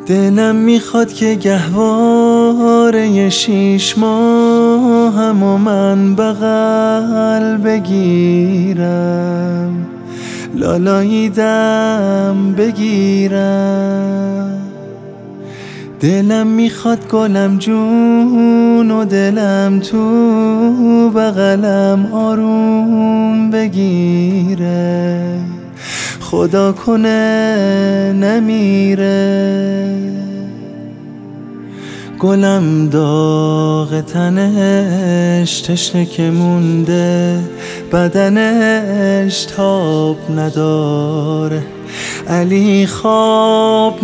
دلم میخواد که گهواره 6 ماهم و من بغل بگیرم، لالاییدم بگیرم. دلم میخواد گلم جون و دلم تو بغلم آروم بگیره، خدا کنه نمیره. گلم داغ تنش تشنه که مونده، بدنش تاب نداره، علی خواب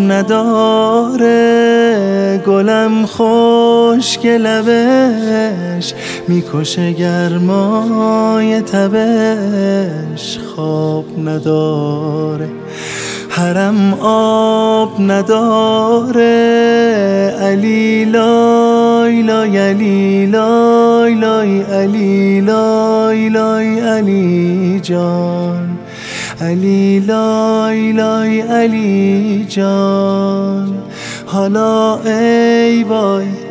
نداره. گلم خشک لبش میکشه گرمای تبش، خواب نداره، حرم آب نداره. علی لای لای علی لای لای علی لای لای علی جان، علی لای لای علی جان. حالا ای وای